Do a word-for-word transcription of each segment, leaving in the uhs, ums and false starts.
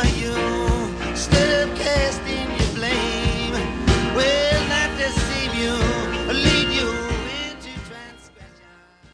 are you? Instead of casting your blame, well, not deceive you, or lead you into transgression.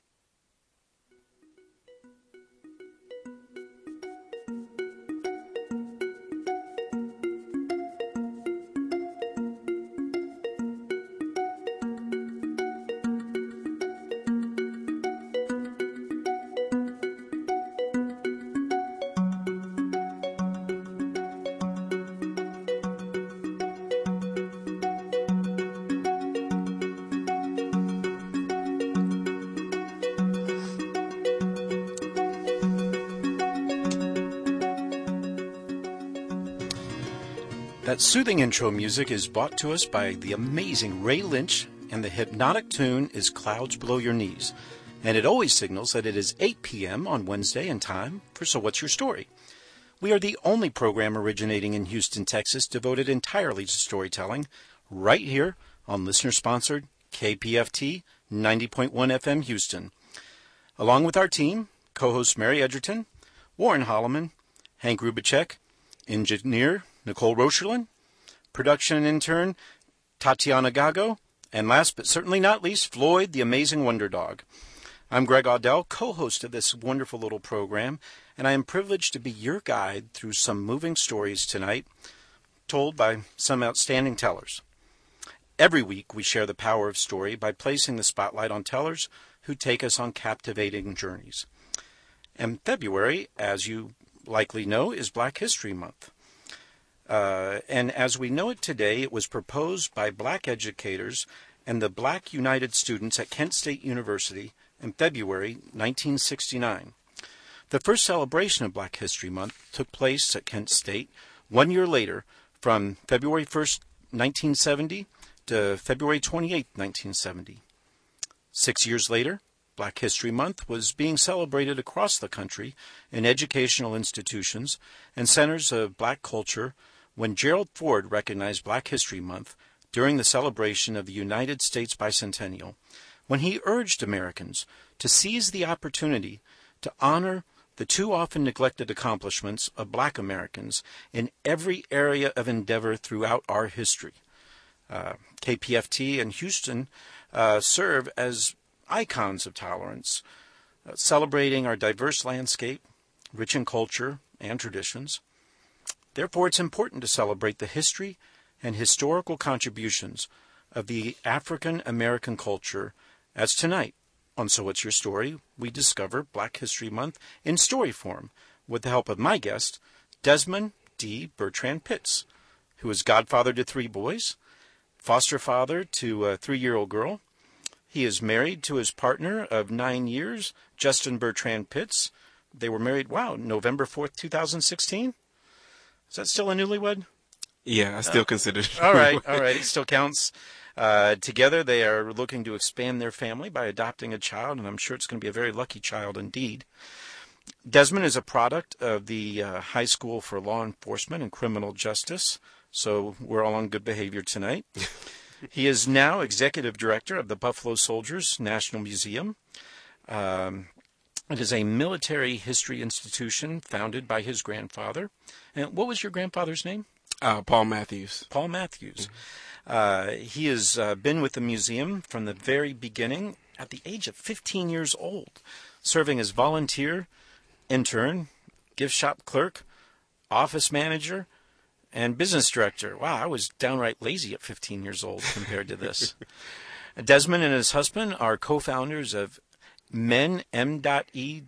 That soothing intro music is brought to us by the amazing Ray Lynch, and the hypnotic tune is Clouds Below Your Knees. And it always signals that it is eight p.m. on Wednesday and time for So What's Your Story? We are the only program originating in Houston, Texas, devoted entirely to storytelling, right here on listener-sponsored K P F T ninety point one F M Houston. Along with our team, co-host Mary Edgerton, Warren Holloman, Hank Rubicek, engineer Nicole Rocherlin, production intern Tatiana Gago, and last but certainly not least, Floyd, the amazing wonder dog. I'm Greg Audell, co-host of this wonderful little program, and I am privileged to be your guide through some moving stories tonight, told by some outstanding tellers. Every week, we share the power of story by placing the spotlight on tellers who take us on captivating journeys. And February, as you likely know, is Black History Month. Uh, and as we know it today, it was proposed by black educators and the Black United Students at Kent State University in February nineteen sixty-nine. The first celebration of Black History Month took place at Kent State one year later, from February first, nineteen seventy to February twenty-eighth, nineteen seventy. Six years later, Black History Month was being celebrated across the country in educational institutions and centers of black culture when Gerald Ford recognized Black History Month during the celebration of the United States bicentennial, when he urged Americans to seize the opportunity to honor the too often neglected accomplishments of black Americans in every area of endeavor throughout our history. Uh, K P F T and Houston uh, serve as icons of tolerance, uh, celebrating our diverse landscape, rich in culture and traditions. Therefore, it's important to celebrate the history and historical contributions of the African American culture, as tonight, on So What's Your Story, we discover Black History Month in story form with the help of my guest, Desmond D. Bertrand Pitts, who is godfather to three boys, foster father to a three-year-old girl. He is married to his partner of nine years, Justin Bertrand Pitts. They were married, wow, November fourth, two thousand sixteen? Is that still a newlywed? Yeah, I still uh, consider it. All right, all right. It still counts. Uh, together, they are looking to expand their family by adopting a child, and I'm sure it's going to be a very lucky child indeed. Desmond is a product of the uh, High School for Law Enforcement and Criminal Justice, so we're all on good behavior tonight. He is now executive director of the Buffalo Soldiers National Museum. Um, it is a military history institution founded by his grandfather. And what was your grandfather's name? Uh, Paul Matthews. Paul Matthews. Mm-hmm. Uh, he has uh, been with the museum from the very beginning at the age of fifteen years old, serving as volunteer, intern, gift shop clerk, office manager, and business director. Wow, I was downright lazy at fifteen years old compared to this. Desmond and his husband are co-founders of Men M E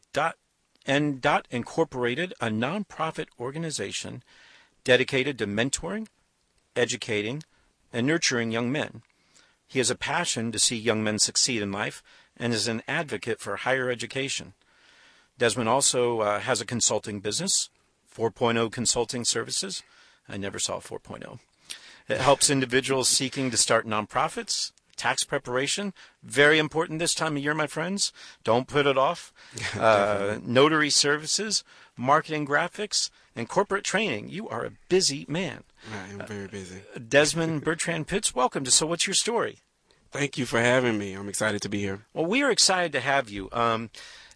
N Incorporated, a nonprofit organization dedicated to mentoring, educating, and nurturing young men. He has a passion to see young men succeed in life and is an advocate for higher education. Desmond also uh, has a consulting business, four point oh Consulting Services. I never saw four point oh. It helps individuals seeking to start nonprofits, tax preparation, very important this time of year, my friends. Don't put it off. Uh, notary services, marketing graphics, and corporate training. You are a busy man. I am very busy. Uh, Desmond Bertrand Pitts, welcome to So What's Your Story? Thank you for having me. I'm excited to be here. Well, we are excited to have you. Um,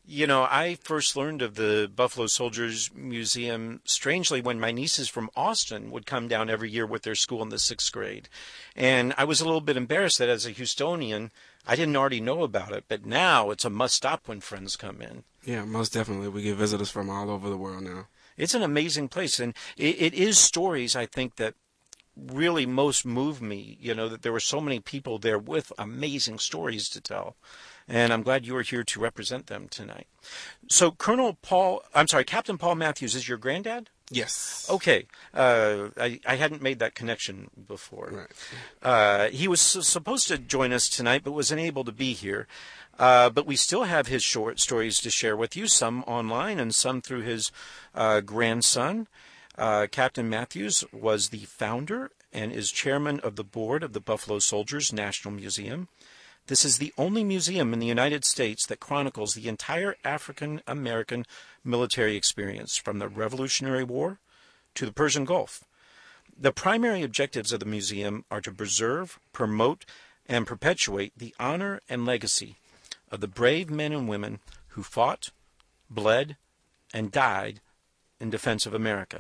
You know, I first learned of the Buffalo Soldiers Museum, strangely, when my nieces from Austin would come down every year with their school in the sixth grade. And I was a little bit embarrassed that as a Houstonian, I didn't already know about it. But now it's a must-stop when friends come in. Yeah, most definitely. We get visitors from all over the world now. It's an amazing place. And it, it is stories, I think, that really most moved me. You know, that there were so many people there with amazing stories to tell. And I'm glad you were here to represent them tonight. So Colonel Paul, I'm sorry, Captain Paul Matthews is your granddad? Yes. Okay. Uh, I, I hadn't made that connection before. Right. Uh, he was supposed to join us tonight, but was unable to be here. Uh, but we still have his short stories to share with you, some online and some through his uh, grandson. Uh, Captain Matthews was the founder and is chairman of the board of the Buffalo Soldiers National Museum. This is the only museum in the United States that chronicles the entire African-American military experience, from the Revolutionary War to the Persian Gulf. The primary objectives of the museum are to preserve, promote, and perpetuate the honor and legacy of the brave men and women who fought, bled, and died in defense of America.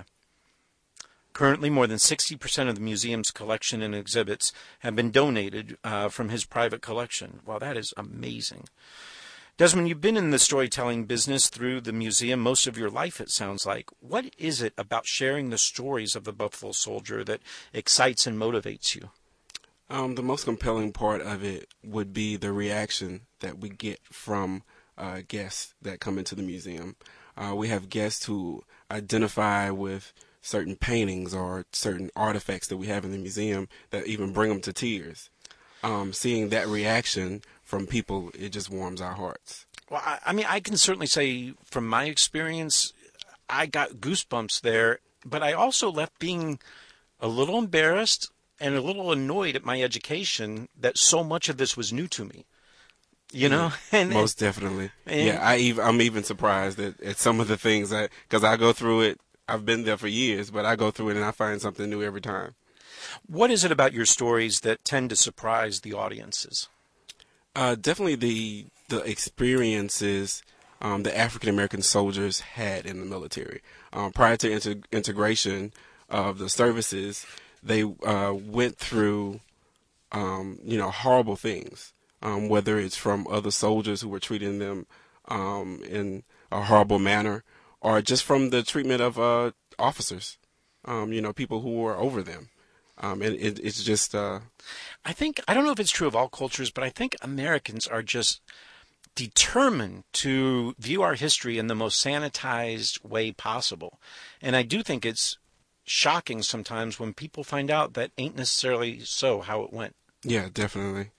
Currently, more than sixty percent of the museum's collection and exhibits have been donated uh, from his private collection. Wow, that is amazing. Desmond, you've been in the storytelling business through the museum most of your life, it sounds like. What is it about sharing the stories of the Buffalo Soldier that excites and motivates you? Um, the most compelling part of it would be the reaction that we get from uh, guests that come into the museum. Uh, we have guests who identify with certain paintings or certain artifacts that we have in the museum that even bring them to tears. Um, seeing that reaction from people, it just warms our hearts. Well, I, I mean, I can certainly say from my experience, I got goosebumps there, but I also left being a little embarrassed and a little annoyed at my education that so much of this was new to me. You know, yeah, and most definitely. And, yeah, I even I'm even surprised at, at some of the things that, because I go through it. I've been there for years, but I go through it and I find something new every time. What is it about your stories that tend to surprise the audiences? Uh, definitely the the experiences um, the African American soldiers had in the military. Um, prior to inter- integration of the services, they uh, went through, um, you know, horrible things. Um, whether it's from other soldiers who were treating them um, in a horrible manner, or just from the treatment of uh, officers, um, you know, people who were over them. Um, and it, it's just... Uh, I think, I don't know if it's true of all cultures, but I think Americans are just determined to view our history in the most sanitized way possible. And I do think it's shocking sometimes when people find out that ain't necessarily so how it went. Yeah, definitely.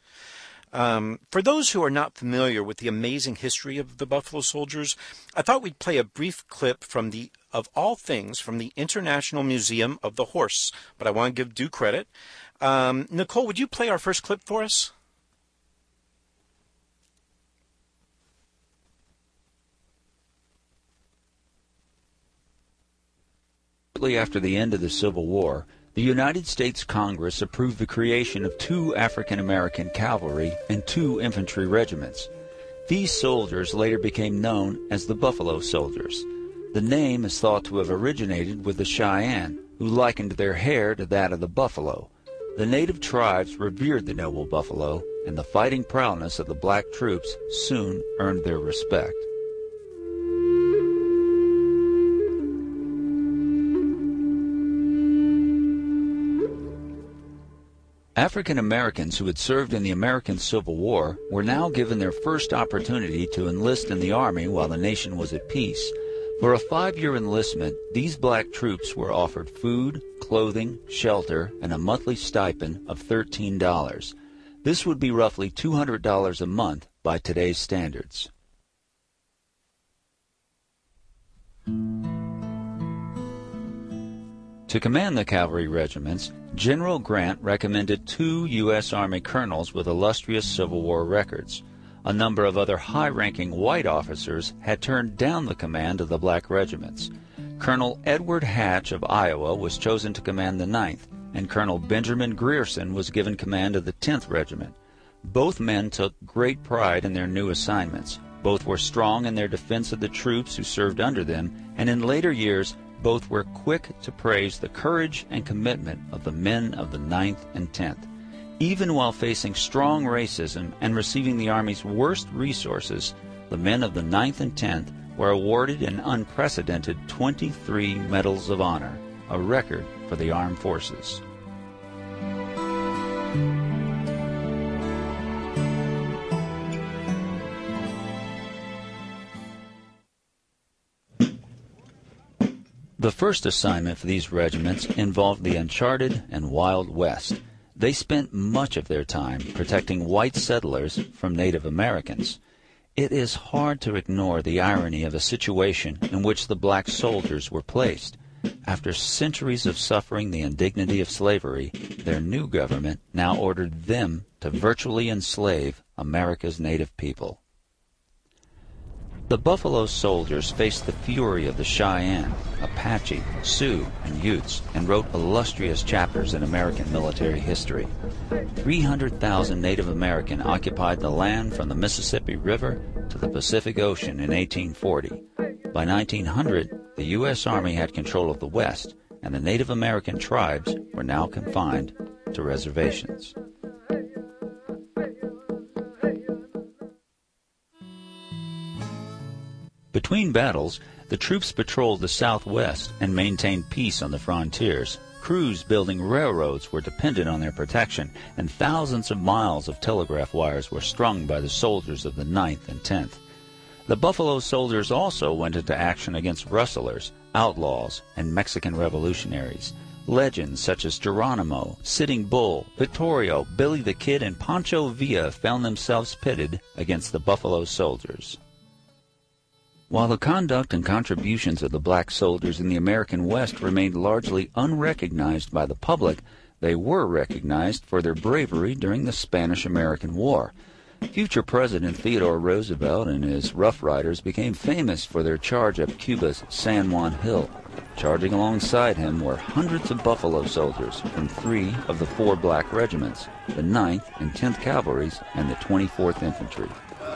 Um, for those who are not familiar with the amazing history of the Buffalo Soldiers, I thought we'd play a brief clip from the, of all things, from the International Museum of the Horse. But I want to give due credit. Um, Nicole, would you play our first clip for us? Shortly after the end of the Civil War, the United States Congress approved the creation of two African-American cavalry and two infantry regiments. These soldiers later became known as the Buffalo Soldiers. The name is thought to have originated with the Cheyenne, who likened their hair to that of the buffalo. The native tribes revered the noble buffalo, and the fighting prowess of the black troops soon earned their respect. African Americans who had served in the American Civil War were now given their first opportunity to enlist in the Army while the nation was at peace. For a five-year enlistment, these black troops were offered food, clothing, shelter, and a monthly stipend of thirteen dollars. This would be roughly two hundred dollars a month by today's standards. To command the cavalry regiments, General Grant recommended two U S Army colonels with illustrious Civil War records. A number of other high-ranking white officers had turned down the command of the black regiments. Colonel Edward Hatch of Iowa was chosen to command the ninth, and Colonel Benjamin Grierson was given command of the tenth Regiment. Both men took great pride in their new assignments. Both were strong in their defense of the troops who served under them, and in later years, both were quick to praise the courage and commitment of the men of the ninth and tenth. Even while facing strong racism and receiving the Army's worst resources, the men of the ninth and tenth were awarded an unprecedented twenty-three Medals of Honor, a record for the armed forces. The first assignment for these regiments involved the uncharted and Wild West. They spent much of their time protecting white settlers from Native Americans. It is hard to ignore the irony of a situation in which the black soldiers were placed. After centuries of suffering the indignity of slavery, their new government now ordered them to virtually enslave America's native people. The Buffalo Soldiers faced the fury of the Cheyenne, Apache, Sioux, and Utes, and wrote illustrious chapters in American military history. three hundred thousand Native American occupied the land from the Mississippi River to the Pacific Ocean in eighteen forty. By nineteen hundred, the U S Army had control of the West, and the Native American tribes were now confined to reservations. Between battles, the troops patrolled the Southwest and maintained peace on the frontiers. Crews building railroads were dependent on their protection, and thousands of miles of telegraph wires were strung by the soldiers of the ninth and tenth. The Buffalo Soldiers also went into action against rustlers, outlaws, and Mexican revolutionaries. Legends such as Geronimo, Sitting Bull, Vittorio, Billy the Kid, and Pancho Villa found themselves pitted against the Buffalo Soldiers. While the conduct and contributions of the black soldiers in the American West remained largely unrecognized by the public, they were recognized for their bravery during the Spanish-American War. Future President Theodore Roosevelt and his Rough Riders became famous for their charge up Cuba's San Juan Hill. Charging alongside him were hundreds of Buffalo Soldiers from three of the four black regiments, the ninth and tenth Cavalries and the twenty-fourth Infantry.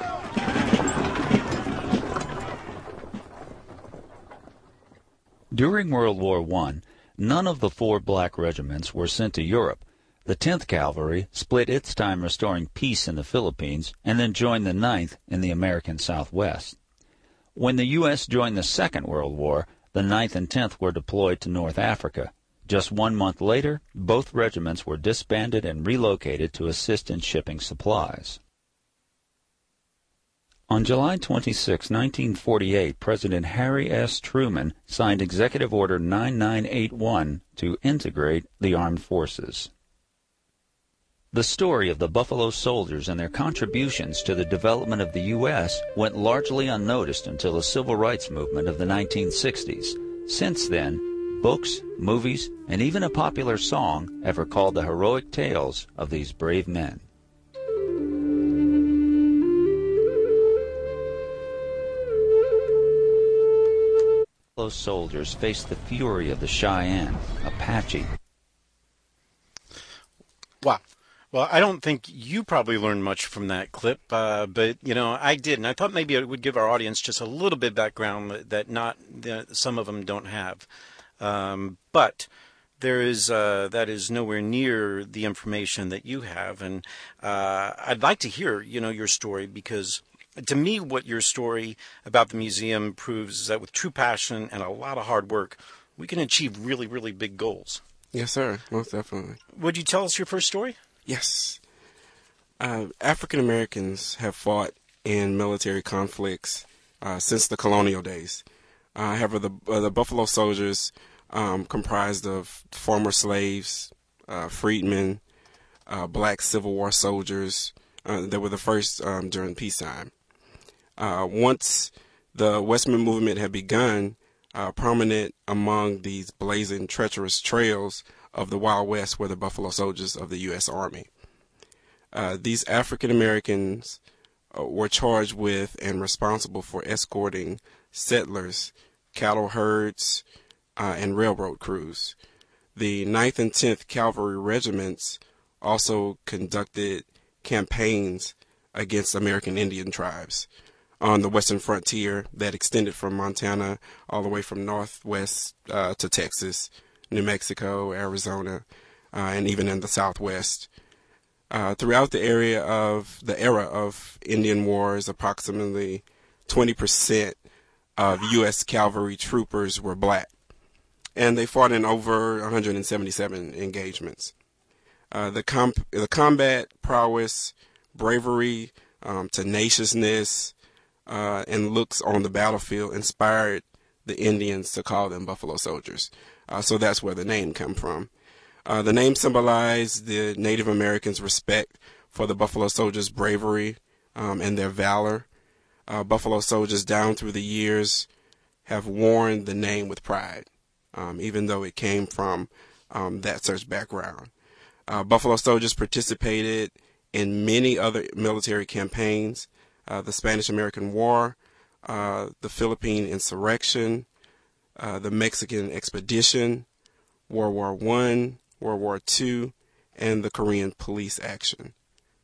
During World War One, none of the four black regiments were sent to Europe. The tenth Cavalry split its time restoring peace in the Philippines and then joined the ninth in the American Southwest. When the U S joined the Second World War, the ninth and tenth were deployed to North Africa. Just one month later, both regiments were disbanded and relocated to assist in shipping supplies. On July twenty-sixth, nineteen forty-eight, President Harry S. Truman signed Executive Order ninety-nine eighty-one to integrate the armed forces. The story of the Buffalo Soldiers and their contributions to the development of the U S went largely unnoticed until the Civil Rights Movement of the nineteen sixties. Since then, books, movies, and even a popular song have recalled the heroic tales of these brave men. Buffalo Soldiers faced the fury of the Cheyenne, Apache. Wow. Well, I don't think you probably learned much from that clip, uh, but, you know, I did. And I thought maybe it would give our audience just a little bit of background that not that some of them don't have. Um, but there is uh, that is nowhere near the information that you have. And uh, I'd like to hear, you know, your story, because to me what your story about the museum proves is that with true passion and a lot of hard work, we can achieve really, really big goals. Yes, sir. Most definitely. Would you tell us your first story? Yes. Uh, African Americans have fought in military conflicts uh, since the colonial days. Uh, however, the uh, the Buffalo Soldiers, um, comprised of former slaves, uh, freedmen, uh, black Civil War soldiers, uh, that were the first um, during peacetime. Uh, once the Westman movement had begun, uh, prominent among these blazing, treacherous trails of the Wild West were the Buffalo Soldiers of the U S Army. Uh, these African Americans uh, were charged with and responsible for escorting settlers, cattle herds, uh, and railroad crews. The ninth and tenth Cavalry Regiments also conducted campaigns against American Indian tribes. on the western frontier that extended from Montana all the way from northwest uh, to Texas, New Mexico, Arizona, uh, and even in the southwest. Uh, throughout the area of the era of Indian Wars, approximately twenty percent of U S cavalry troopers were black, and they fought in over one hundred seventy-seven engagements. Uh, the, comp- the combat prowess, bravery, um, tenaciousness, uh, and looks on the battlefield inspired the Indians to call them Buffalo Soldiers. Uh, so that's where the name come from. Uh, the name symbolized the Native Americans' respect for the Buffalo Soldiers' bravery um, and their valor. Uh, Buffalo Soldiers down through the years have worn the name with pride, um, even though it came from um, that such background. Uh, Buffalo Soldiers participated in many other military campaigns, uh, the Spanish-American War, uh, the Philippine Insurrection, uh, the Mexican Expedition, World War One, World War Two, and the Korean Police Action.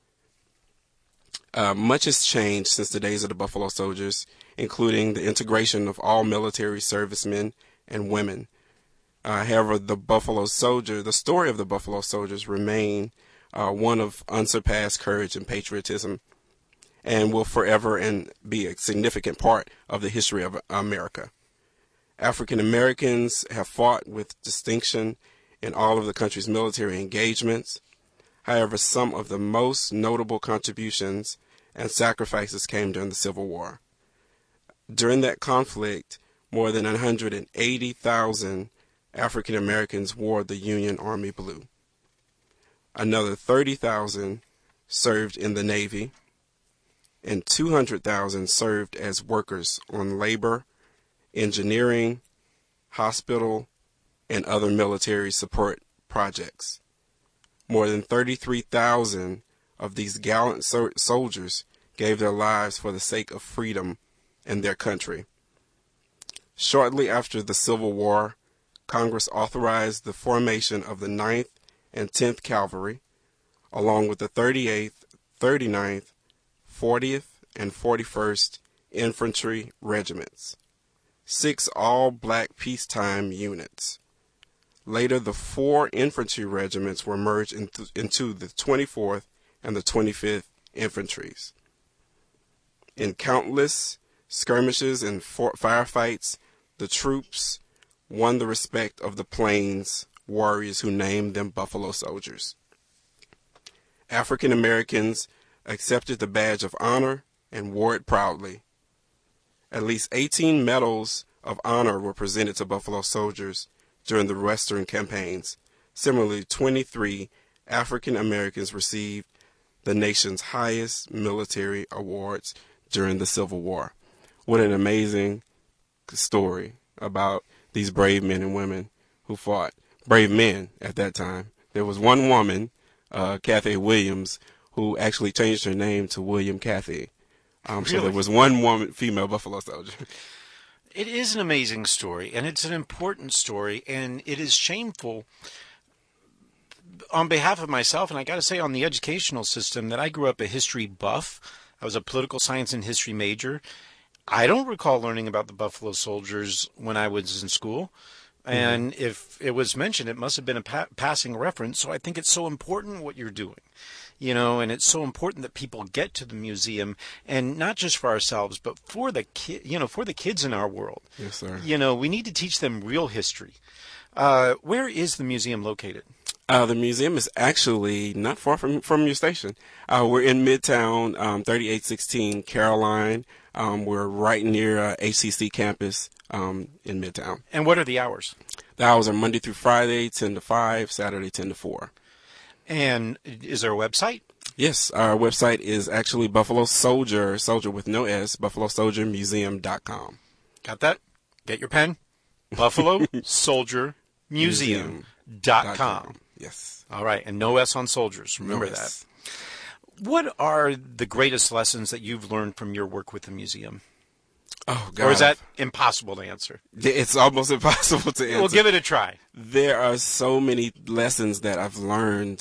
Uh, much has changed since the days of the Buffalo Soldiers, including the integration of all military servicemen and women. Uh, however, the Buffalo Soldier, the story of the Buffalo Soldiers remain uh, one of unsurpassed courage and patriotism, and will forever and be a significant part of the history of America. African Americans have fought with distinction in all of the country's military engagements. However, some of the most notable contributions and sacrifices came during the Civil War. During that conflict, more than one hundred eighty thousand African Americans wore the Union Army blue. Another thirty thousand served in the Navy, and two hundred thousand served as workers on labor, engineering, hospital, and other military support projects. More than thirty-three thousand of these gallant so- soldiers gave their lives for the sake of freedom and their country. Shortly after the Civil War, Congress authorized the formation of the ninth and tenth Cavalry, along with the thirty-eighth, thirty-ninth, fortieth, and forty-first Infantry Regiments, six all-black peacetime units. Later, the four infantry regiments were merged into, into the twenty-fourth and the twenty-fifth Infantries. In countless skirmishes and for- firefights, the troops won the respect of the Plains warriors who named them Buffalo Soldiers. African Americans accepted the badge of honor and wore it proudly. At least eighteen medals of honor were presented to Buffalo Soldiers during the Western campaigns. Similarly, twenty-three African Americans received the nation's highest military awards during the Civil War. What an amazing story about these brave men and women who fought. Brave men at that time. There was one woman, uh, Cathy Williams, who actually changed her name to William Cathy. Um, Really? So there was one woman, female Buffalo Soldier. It is an amazing story, and it's an important story, and it is shameful on behalf of myself, and I got to say on the educational system, that I grew up a history buff. I was a political science and history major. I don't recall learning about the Buffalo Soldiers when I was in school. And mm-hmm. if it was mentioned, it must have been a pa- passing reference. So I think it's so important what you're doing, you know, and it's so important that people get to the museum, and not just for ourselves, but for the ki- you know, for the kids in our world. Yes, sir. You know, we need to teach them real history. Uh, where is the museum located? Uh, the museum is actually not far from, from your station. Uh, we're in Midtown, um, thirty-eight sixteen Caroline. Um, we're right near uh, H C C campus um, in Midtown. And what are the hours? The hours are Monday through Friday, ten to five, Saturday, ten to four. And is there a website? Yes, our website is actually Buffalo Soldier, soldier with no S, buffalo soldier museum dot com. Got that? Get your pen. Buffalo Soldier Museum dot com. Yes. All right, and no S on soldiers. Remember no S. that. What are the greatest lessons that you've learned from your work with the museum? Oh, God. Or is that impossible to answer? It's almost impossible to answer. We'll give it a try. There are so many lessons that I've learned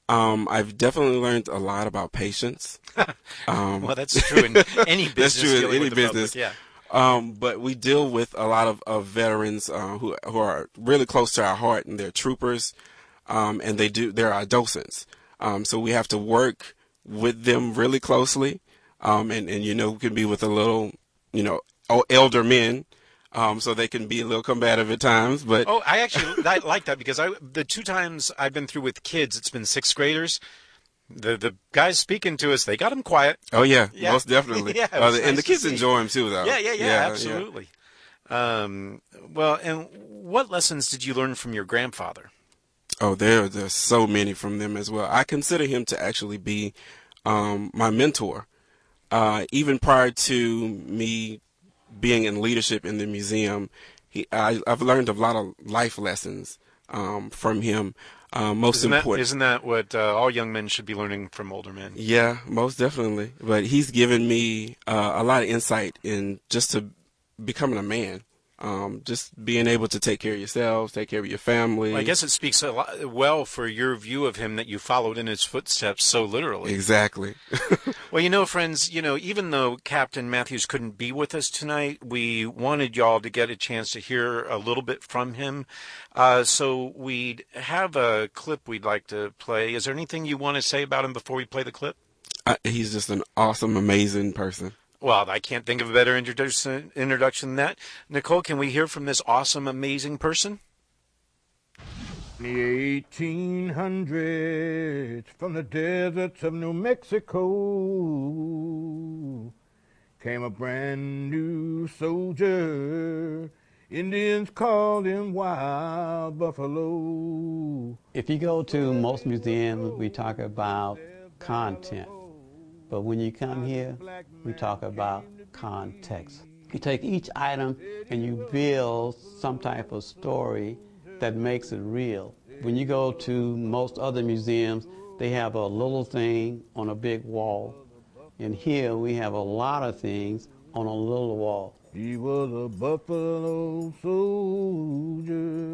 Um, I've definitely learned a lot about patience. Um, well, that's true in any business. That's true in dealing any with the business. public, yeah. Um, but we deal with a lot of, of veterans uh, who who are really close to our heart, and they're troopers, um, and they do they're our docents. Um, so we have to work with them really closely, um, and and you know we can be with a little, you know, elder men. Um, so they can be a little combative at times, but oh, I actually I like that because I the two times I've been through with kids, it's been sixth graders. The the guys speaking to us, they got them quiet. Oh yeah, yeah. most definitely. yeah, uh, nice and the kids enjoy enjoy them too, though. Yeah, yeah, yeah, yeah absolutely. Yeah. Um, well, and what lessons did you learn from your grandfather? Oh, there there's so many from them as well. I consider him to actually be um, my mentor. Uh, even prior to me being in leadership in the museum, he, I, I've learned a lot of life lessons um, from him. Uh, most isn't important, that, isn't that what uh, all young men should be learning from older men? Yeah, most definitely. But he's given me uh, a lot of insight in just to becoming a man. Um, just being able to take care of yourselves, take care of your family. Well, I guess it speaks a lot, well for your view of him that you followed in his footsteps so literally. Exactly. Well, you know, friends, you know, even though Captain Matthews couldn't be with us tonight, we wanted y'all to get a chance to hear a little bit from him. Uh, so we'd have a clip we'd like to play. Is there anything you want to say about him before we play the clip? Uh, he's just an awesome, amazing person. Well, I can't think of a better introduction, introduction than that. Nicole, can we hear from this awesome, amazing person? In the eighteen hundreds, from the deserts of New Mexico, came a brand new soldier. Indians called him Wild Buffalo. If you go to most museums, we talk about content. But when you come here, we talk about context. You take each item and you build some type of story that makes it real. When you go to most other museums, they have a little thing on a big wall. And here we have a lot of things on a little wall. He was a buffalo soldier.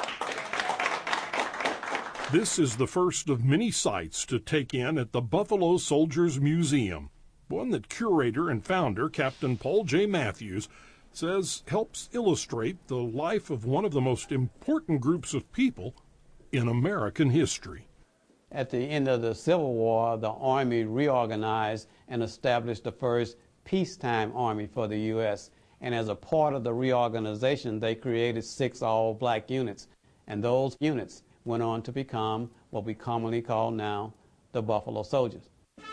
This is the first of many sights to take in at the Buffalo Soldiers Museum, one that curator and founder Captain Paul J. Matthews says helps illustrate the life of one of the most important groups of people in American history. At the end of the Civil War, the Army reorganized and established the first peacetime Army for the U S And as a part of the reorganization, they created six all-black units. And those units went on to become what we commonly call now the Buffalo Soldiers.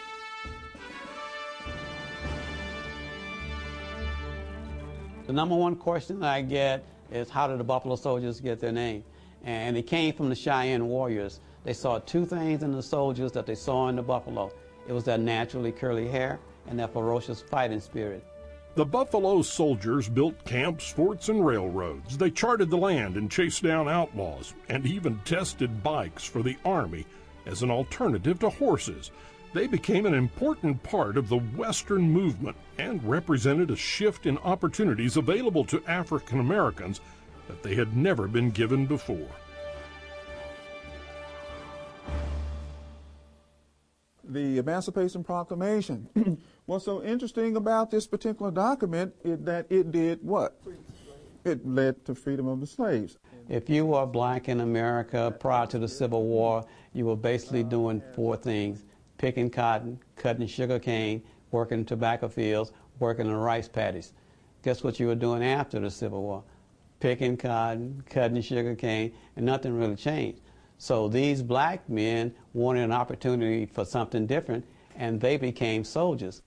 The number one question I get is, how did the Buffalo Soldiers get their name? And it came from the Cheyenne warriors. They saw two things in the soldiers that they saw in the buffalo. It was their naturally curly hair and their ferocious fighting spirit. The Buffalo Soldiers built camps, forts, and railroads. They charted the land and chased down outlaws, and even tested bikes for the Army as an alternative to horses. They became an important part of the Western movement and represented a shift in opportunities available to African Americans that they had never been given before. The Emancipation Proclamation. What's so interesting about this particular document is that it did what? It led to freedom of the slaves. If you were black in America prior to the Civil War, you were basically doing four things: picking cotton, cutting sugar cane, working tobacco fields, working in rice paddies. Guess what you were doing after the Civil War? Picking cotton, cutting sugar cane, and nothing really changed. So these black men wanted an opportunity for something different, and they became soldiers.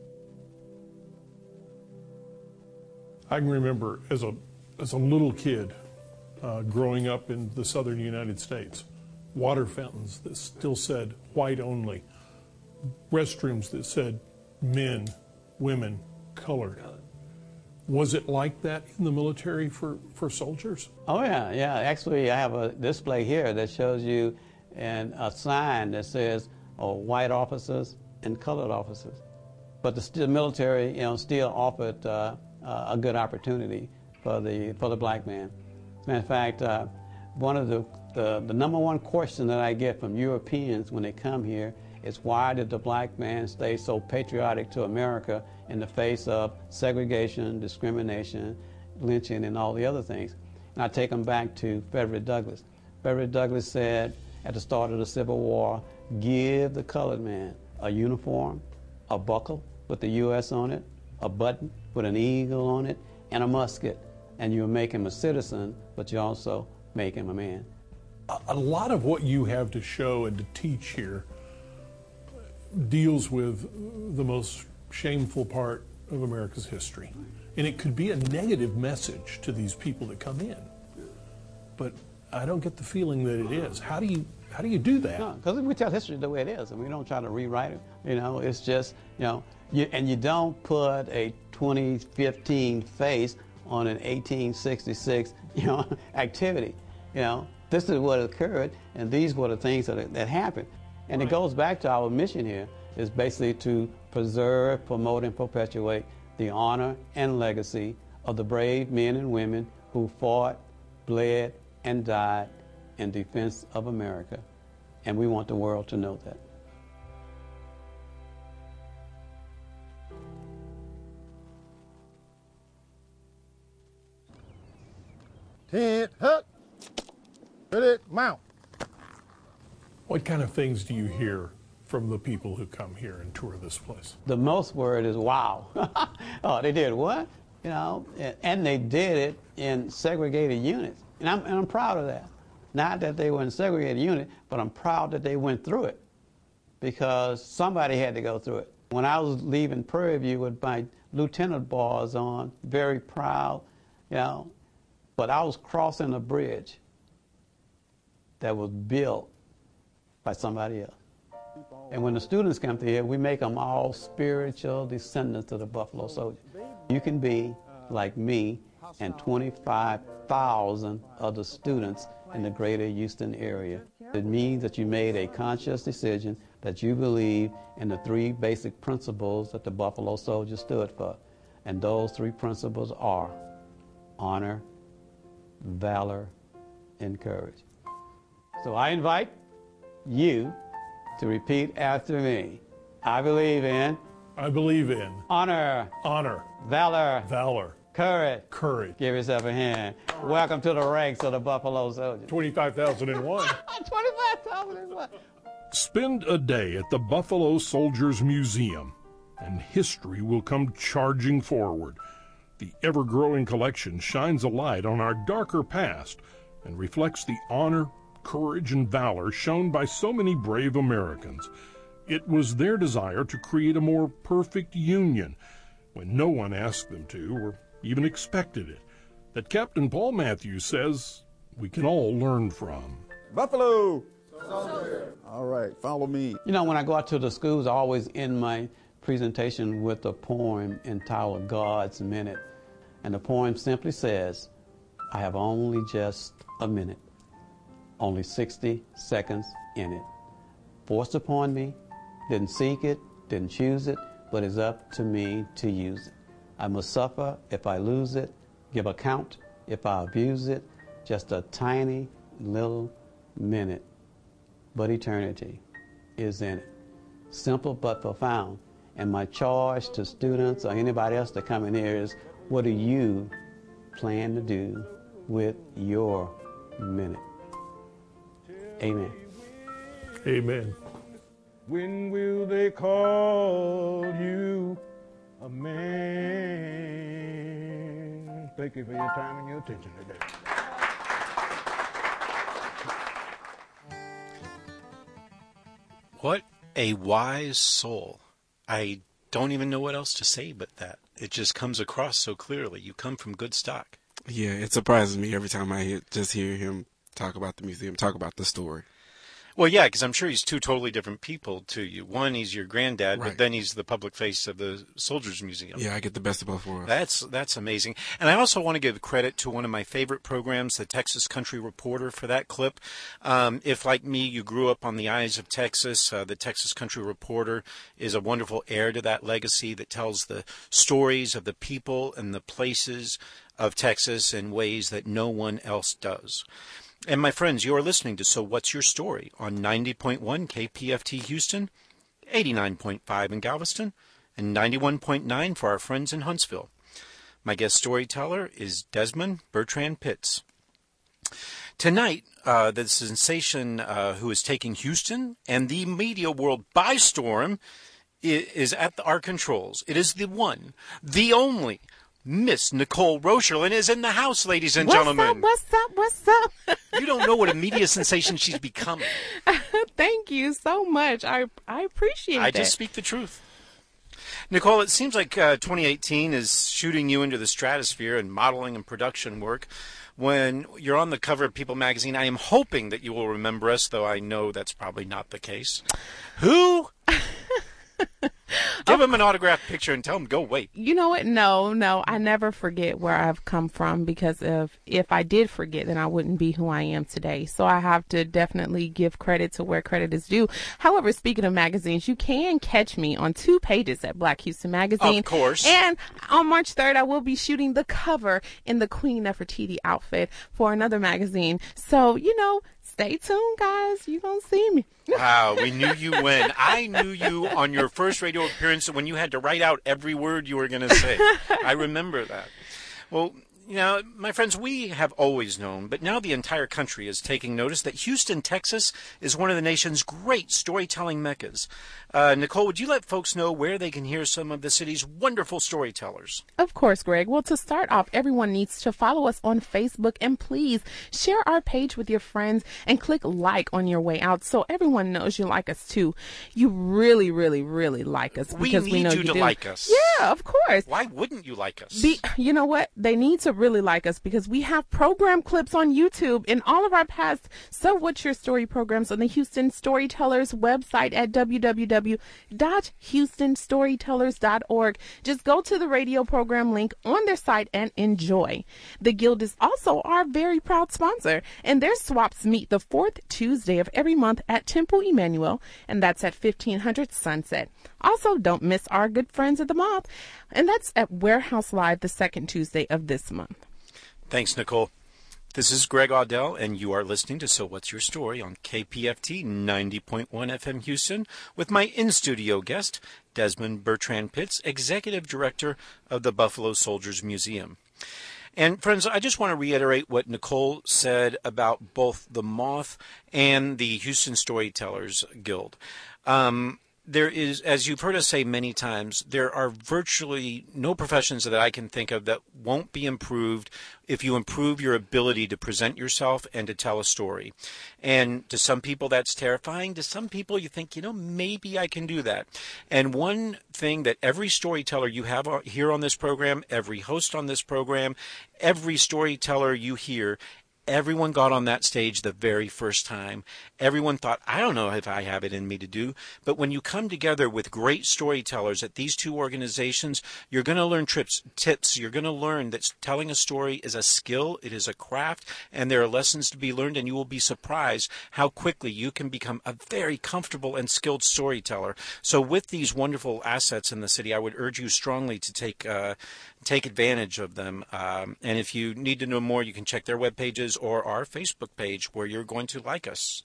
I can remember as a, as a little kid uh, growing up in the southern United States, water fountains that still said white only, restrooms that said men, women, colored. Was it like that in the military for, for soldiers? Oh yeah, yeah. Actually, I have a display here that shows you an, a sign that says oh, white officers and colored officers. But the still military, you know, still offered uh, uh, a good opportunity for the for the black man. As a matter of fact, uh, one of the The, the number one question that I get from Europeans when they come here is, why did the black man stay so patriotic to America in the face of segregation, discrimination, lynching, and all the other things? And I take them back to Frederick Douglass. Frederick Douglass said at the start of the Civil War, give the colored man a uniform, a buckle with the U S on it, a button with an eagle on it, and a musket, and you make him a citizen, but you also make him a man. A lot of what you have to show and to teach here deals with the most shameful part of America's history. And it could be a negative message to these people that come in. But I don't get the feeling that it is. How do you how do you do that? No, because we tell history the way it is, and we don't try to rewrite it. You know, it's just, you know, you, and you don't put a twenty fifteen face on an eighteen sixty-six, you know, activity. You know, this is what occurred, and these were the things that, that happened. And right. It goes back to our mission here, is basically to preserve, promote, and perpetuate the honor and legacy of the brave men and women who fought, bled, and died in defense of America. And we want the world to know that. Ten, hook, ready, mount. What kind of things do you hear from the people who come here and tour this place? The most word is wow. Oh, they did what? You know, and, and they did it in segregated units. And I'm, and I'm proud of that. Not that they were in segregated unit, but I'm proud that they went through it, because somebody had to go through it. When I was leaving Prairie View with my lieutenant bars on, very proud, you know, but I was crossing a bridge that was built by somebody else. And when the students come to here, we make them all spiritual descendants of the Buffalo Soldier. You can be like me and twenty-five thousand other students in the greater Houston area. It means that you made a conscious decision that you believe in the three basic principles that the Buffalo Soldier stood for. And those three principles are honor, valor, and courage. So I invite you to repeat after me. I believe in. I believe in. Honor. Honor. Valor. Valor. Courage. Courage. Give yourself a hand. Welcome to the ranks of the Buffalo Soldiers. twenty-five thousand and one. twenty-five thousand and one. Spend a day at the Buffalo Soldiers Museum, and history will come charging forward. The ever-growing collection shines a light on our darker past and reflects the honor, courage, and valor shown by so many brave Americans. It was their desire to create a more perfect union when no one asked them to or even expected it, that Captain Paul Matthews says we can all learn from. Buffalo! Soldier. All right, follow me. You know, when I go out to the schools, I always end my presentation with a poem entitled God's Minute. And the poem simply says, I have only just a minute, only sixty seconds in it. Forced upon me, didn't seek it, didn't choose it, but it's up to me to use it. I must suffer if I lose it, give account if I abuse it. Just a tiny little minute, but eternity is in it. Simple but profound. And my charge to students or anybody else that come in here is, what do you plan to do with your minute? Amen. Amen. When will they call you a man? Thank you for your time and your attention today. What a wise soul. I don't even know what else to say but that. It just comes across so clearly. You come from good stock. Yeah, it surprises me every time I hear, just hear him talk about the museum, talk about the story. Well, yeah, because I'm sure he's two totally different people to you. One, he's your granddad, Right. but then he's the public face of the Soldiers Museum. Yeah, I get the best of both worlds. That's that's amazing. And I also want to give credit to one of my favorite programs, the Texas Country Reporter, for that clip. Um, if, like me, you grew up on the Eyes of Texas, uh, the Texas Country Reporter is a wonderful heir to that legacy that tells the stories of the people and the places of Texas in ways that no one else does. And my friends, you are listening to So What's Your Story on ninety point one K P F T Houston, eighty-nine point five in Galveston, and ninety-one point nine for our friends in Huntsville. My guest storyteller is Desmond Bertrand Pitts. Tonight, uh, the sensation uh, who is taking Houston and the media world by storm is, is at the, our controls. It is the one, the only, Miss Nicole Rocherlin is in the house, ladies and what's gentlemen. What's up? What's up? What's up? You don't know what a media sensation she's becoming. Thank you so much. I I appreciate I that. I just speak the truth. Nicole, it seems like uh, twenty eighteen is shooting you into the stratosphere in modeling and production work. When you're on the cover of People magazine, I am hoping that you will remember us, though I know that's probably not the case. Who? Give him an autographed picture and tell him go wait. You know what? No, no. I never forget where I've come from, because if, if I did forget, then I wouldn't be who I am today. So I have to definitely give credit to where credit is due. However, speaking of magazines, you can catch me on two pages at Black Houston Magazine. Of course. And on March third, I will be shooting the cover in the Queen Nefertiti outfit for another magazine. So, you know, stay tuned, guys. You're going to see me. Wow, we knew you when. I knew you on your first radio appearance when you had to write out every word you were going to say. I remember that. Well, you know, my friends, we have always known, but now the entire country is taking notice that Houston, Texas is one of the nation's great storytelling meccas. Uh, Nicole, would you let folks know where they can hear some of the city's wonderful storytellers? Of course, Greg. Well, to start off, everyone needs to follow us on Facebook, and please share our page with your friends and click like on your way out so everyone knows you like us too. You really, really, really like us, We because need we know you you to do. like us. Yeah, of course. Why wouldn't you like us? Be, you know what? They need to really like us because we have program clips on YouTube in all of our past So What's Your Story programs on the Houston Storytellers website at w w w dot houston storytellers dot org. Just go to the radio program link on their site and enjoy. The Guild is also our very proud sponsor, and their swaps meet the fourth Tuesday of every month at Temple Emmanuel, and that's at fifteen hundred Sunset. Also, don't miss our good friends of the mob, and that's at Warehouse Live the second Tuesday of this month. Thanks, Nicole. This is Greg Audell, and you are listening to So What's Your Story on K P F T ninety point one F M Houston with my in-studio guest, Desmond Bertrand Pitts, Executive Director of the Buffalo Soldiers Museum. And friends, I just want to reiterate what Nicole said about both the Moth and the Houston Storytellers Guild. Um, There is, as you've heard us say many times, there are virtually no professions that I can think of that won't be improved if you improve your ability to present yourself and to tell a story. And to some people that's terrifying. To some people you think, you know, maybe I can do that. And one thing that every storyteller you have here on this program, every host on this program, every storyteller you hear, everyone got on that stage the very first time. Everyone thought, I don't know if I have it in me to do. But when you come together with great storytellers at these two organizations, you're going to learn trips, tips. You're going to learn that telling a story is a skill. It is a craft. And there are lessons to be learned. And you will be surprised how quickly you can become a very comfortable and skilled storyteller. So with these wonderful assets in the city, I would urge you strongly to take uh, take advantage of them. Um, and if you need to know more, you can check their web pages or our Facebook page where you're going to like us.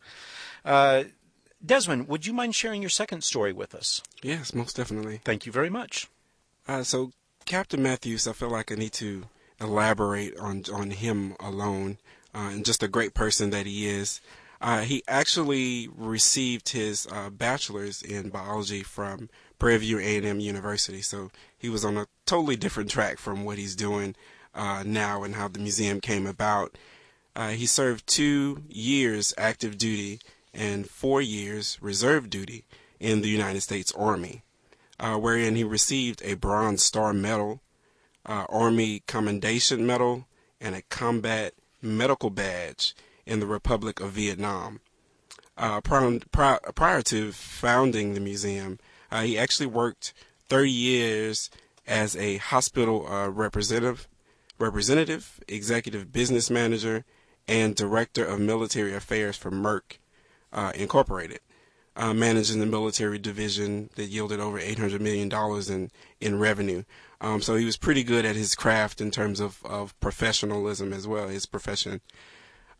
Uh, Desmond, would you mind sharing your second story with us? Yes, most definitely. Thank you very much. Uh, so Captain Matthews, I feel like I need to elaborate on on him alone uh, and just a great person that he is. Uh, he actually received his uh, bachelor's in biology from Prairie View A and M University, so he was on a totally different track from what he's doing uh, now and how the museum came about. Uh, he served two years active duty and four years reserve duty in the United States Army, uh, wherein he received a Bronze Star Medal, uh, Army Commendation Medal, and a Combat Medical Badge in the Republic of Vietnam. Uh, prior, prior, prior to founding the museum, uh, he actually worked thirty years as a hospital uh, representative, representative, executive business manager, and Director of Military Affairs for Merck uh, Incorporated, uh, managing the military division that yielded over eight hundred million dollars in, in revenue. Um, so he was pretty good at his craft in terms of, of professionalism as well, his profession.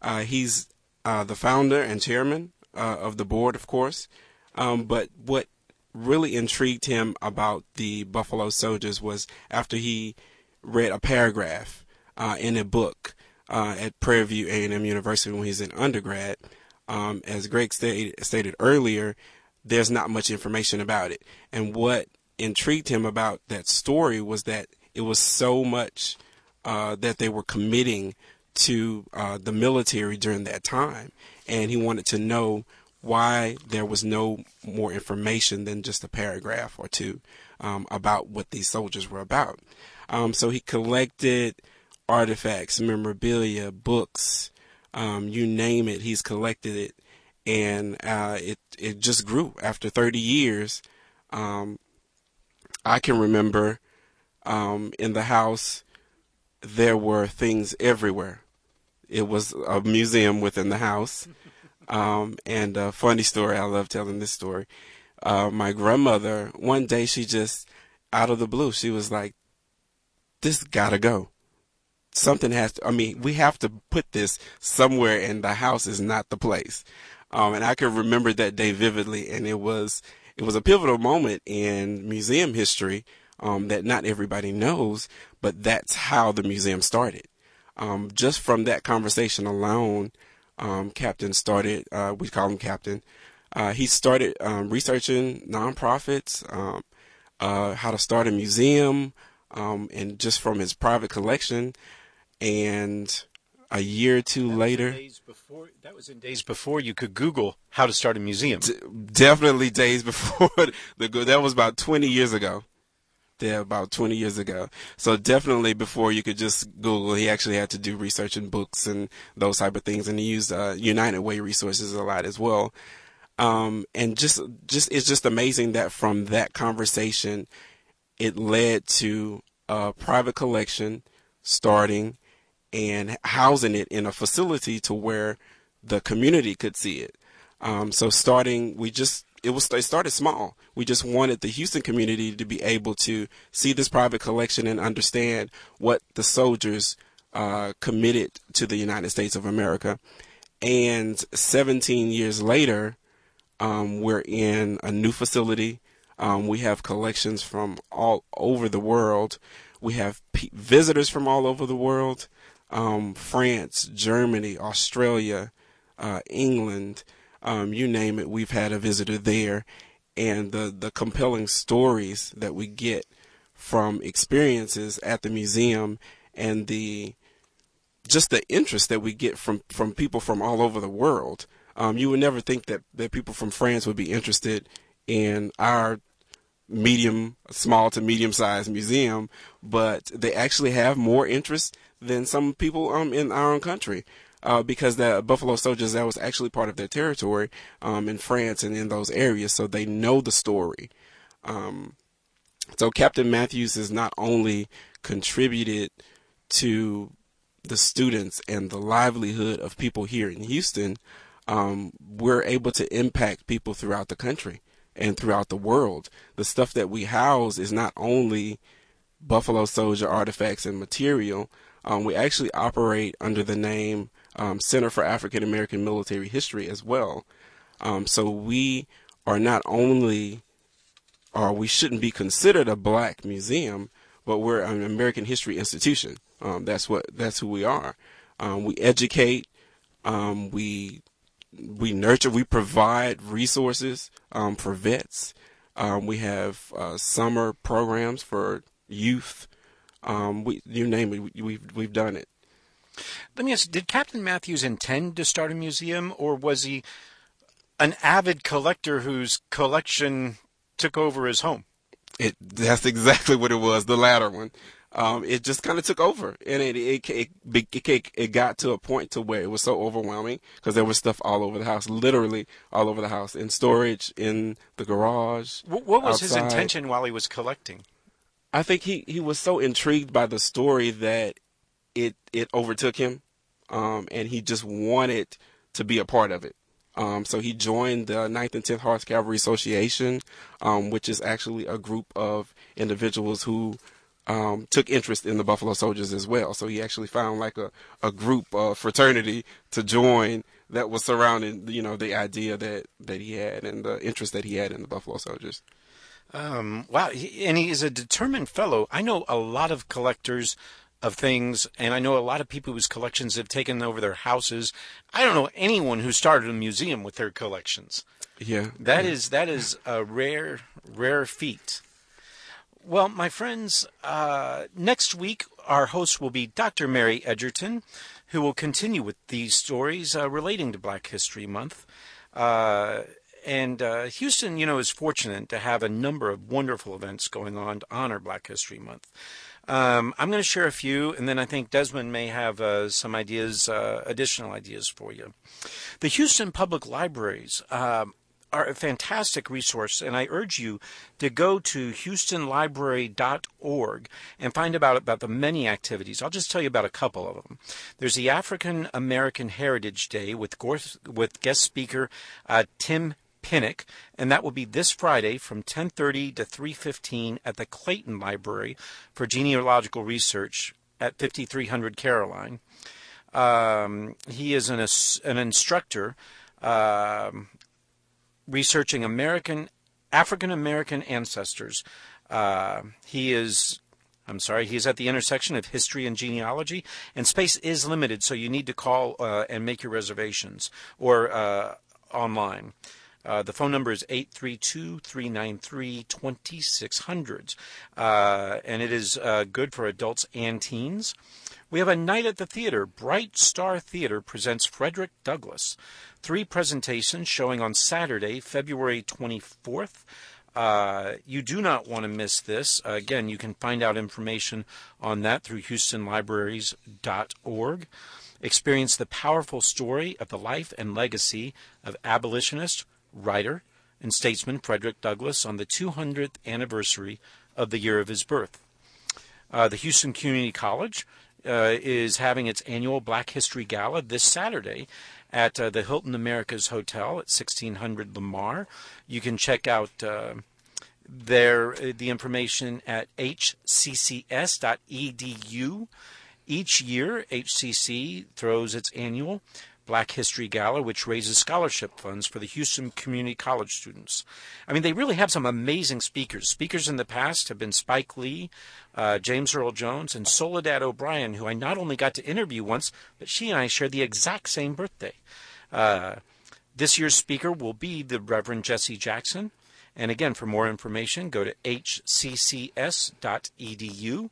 Uh, he's uh, the founder and chairman uh, of the board, of course. Um, but what really intrigued him about the Buffalo Soldiers was after he read a paragraph uh, in a book uh, at Prairie View A and M University when he's in undergrad. Um, as Greg stated, stated earlier, there's not much information about it. And what intrigued him about that story was that it was so much uh, that they were committing to uh, the military during that time. And he wanted to know why there was no more information than just a paragraph or two um, about what these soldiers were about. Um, so he collected artifacts, memorabilia, books, um, you name it, he's collected it. And uh, it, it just grew. After thirty years, um, I can remember um, in the house, there were things everywhere. It was a museum within the house. Um, and a funny story, I love telling this story. Uh, my grandmother, one day she just, out of the blue, she was like, this gotta go. Something has to, I mean, we have to put this somewhere, and the house is not the place. Um, and I can remember that day vividly, and it was, it was a pivotal moment in museum history, um, that not everybody knows, but that's how the museum started. Um, just from that conversation alone, um, Captain started, uh, we call him Captain, uh, he started, um, researching nonprofits, um, uh, how to start a museum, um, and just from his private collection. And a year or two that later, was days before, that was in days before you could Google how to start a museum. D- definitely days before the that was about twenty years ago. Yeah, about twenty years ago. So definitely before you could just Google, he actually had to do research in books and those type of things, and he used uh, United Way resources a lot as well. Um, and just, just it's just amazing that from that conversation, it led to a private collection starting and housing it in a facility to where the community could see it. Um, so starting, we just, it was, it started small. We just wanted the Houston community to be able to see this private collection and understand what the soldiers, uh, committed to the United States of America. And seventeen years later, um, we're in a new facility. Um, we have collections from all over the world. We have p- visitors from all over the world. Um, France, Germany, Australia, uh, England, um, you name it, we've had a visitor there. And the, the compelling stories that we get from experiences at the museum and the just the interest that we get from, from people from all over the world. Um, you would never think that, that people from France would be interested in our medium, small to medium-sized museum, but they actually have more interest than some people um, in our own country, uh, because the Buffalo Soldiers, that was actually part of their territory um, in France and in those areas, so they know the story. Um, so Captain Matthews has not only contributed to the students and the livelihood of people here in Houston, um, we're able to impact people throughout the country and throughout the world. The stuff that we house is not only Buffalo Soldier artifacts and material. Um, we actually operate under the name um, Center for African American Military History as well. Um, so we are not only, or we shouldn't be considered a black museum, but we're an American history institution. Um, that's what, that's who we are. Um, we educate, um, we we nurture, we provide resources um, for vets. Um, we have uh, summer programs for youth. Um, we, you name it, we, we've we've done it. Let me ask, did Captain Matthews intend to start a museum, or was he an avid collector whose collection took over his home? It that's exactly what it was, the latter one. Um, it just kind of took over, and it it, it it it got to a point to where it was so overwhelming because there was stuff all over the house, literally all over the house, in storage, in the garage. What, what was outside. his intention while he was collecting? I think he, he was so intrigued by the story that it it overtook him, um, and he just wanted to be a part of it. Um, so he joined the ninth and tenth Horse Cavalry Association, um, which is actually a group of individuals who um, took interest in the Buffalo Soldiers as well. So he actually found like a, a group, a fraternity to join that was surrounding, you know, the idea that, that he had and the interest that he had in the Buffalo Soldiers. Um, wow. He, and he is a determined fellow. I know a lot of collectors of things, and I know a lot of people whose collections have taken over their houses. I don't know anyone who started a museum with their collections. Yeah. That yeah. is that is a rare, rare feat. Well, my friends, uh, next week our host will be Doctor Mary Edgerton, who will continue with these stories uh, relating to Black History Month. Uh, and uh, Houston, you know, is fortunate to have a number of wonderful events going on to honor Black History Month. Um, I'm going to share a few, and then I think Desmond may have uh, some ideas, uh, additional ideas for you. The Houston Public Libraries um, are a fantastic resource, and I urge you to go to houston library dot org and find out about the many activities. I'll just tell you about a couple of them. There's the African American Heritage Day with, with guest speaker uh, Tim Pinnock, and that will be this Friday from ten thirty to three fifteen at the Clayton Library for Genealogical Research at fifty-three hundred Caroline. Um, he is an, an instructor um, researching American, African-American ancestors. Uh, he is, I'm sorry, he is at the intersection of history and genealogy, and space is limited, so you need to call uh, and make your reservations or uh, online. Uh, the phone number is eight three two, three nine three, two six zero zero, uh, and it is uh, good for adults and teens. We have a night at the theater. Bright Star Theater presents Frederick Douglass. Three presentations showing on Saturday, February twenty-fourth. Uh, you do not want to miss this. Uh, again, you can find out information on that through houston libraries dot org. Experience the powerful story of the life and legacy of abolitionist, writer, and statesman Frederick Douglass on the two hundredth anniversary of the year of his birth. Uh, the Houston Community College uh, is having its annual Black History Gala this Saturday at uh, the Hilton Americas Hotel at sixteen hundred Lamar. You can check out uh, their, uh, the information at h c c s dot e d u. Each year, H C C throws its annual Black History Gala, which raises scholarship funds for the Houston Community College students. I mean, they really have some amazing speakers. Speakers in the past have been Spike Lee, uh, James Earl Jones, and Soledad O'Brien, who I not only got to interview once, but she and I share the exact same birthday. Uh, this year's speaker will be the Reverend Jesse Jackson. And again, for more information, go to h c c s dot e d u.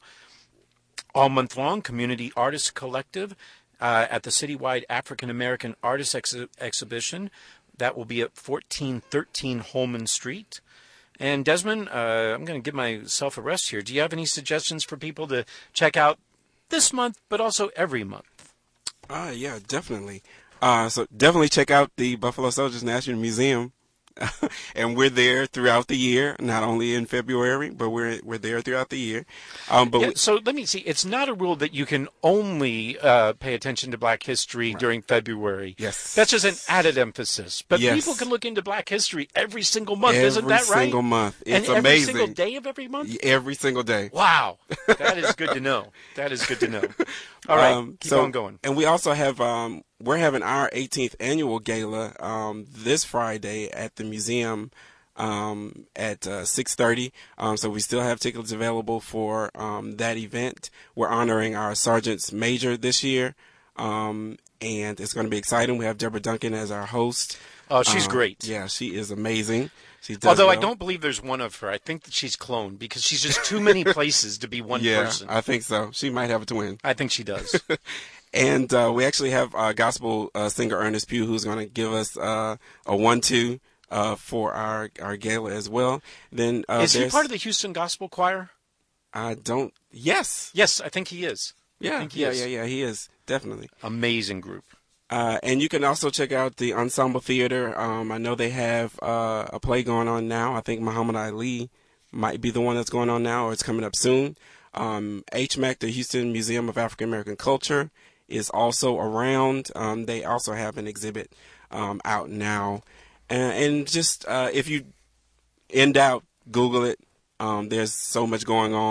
All month long, Community Artists Collective uh, at the citywide African American Artists Ex- Exhibition. That will be at fourteen thirteen Holman Street. And Desmond, uh, I'm going to give myself a rest here. Do you have any suggestions for people to check out this month, but also every month? Uh, yeah, definitely. Uh, so definitely check out the Buffalo Soldiers National Museum. And we're there throughout the year, not only in February, but we're we're there throughout the year. Um, but yeah, we, so let me see. It's not a rule that you can only uh, pay attention to Black history right. during February. Yes, that's just an added emphasis. But yes. people can look into Black history every single month. Every Isn't that right? Every single month. It's and amazing. Every single day of every month. Every single day. Wow, that is good to know. That is good to know. All right, um, keep so, on going. And we also have um, we're having our eighteenth annual gala um, this Friday at the museum. Um, at uh, six thirty, um, so we still have tickets available for um, that event. We're honoring our Sergeants Major this year, um, and it's going to be exciting. We have Deborah Duncan as our host. Oh, she's um, great. Yeah, she is amazing. She does Although well. I don't believe there's one of her. I think that she's cloned because she's just too many places to be one yeah, person. I think so. She might have a twin. I think she does. And uh, we actually have uh, gospel uh, singer Ernest Pugh, who's going to give us uh, a one-two. Uh, for our, our gala as well. Then uh, is he part of the Houston Gospel Choir? I don't. Yes. Yes, I think he is. Yeah. I think he yeah. is. Yeah. Yeah. He is definitely amazing group. Uh, and you can also check out the Ensemble Theater. Um, I know they have uh, a play going on now. I think Muhammad Ali might be the one that's going on now, or it's coming up soon. Um, H M A C, the Houston Museum of African American Culture, is also around. Um, they also have an exhibit um, out now. And, and just uh, if you in doubt, Google it. Um, there's so much going on.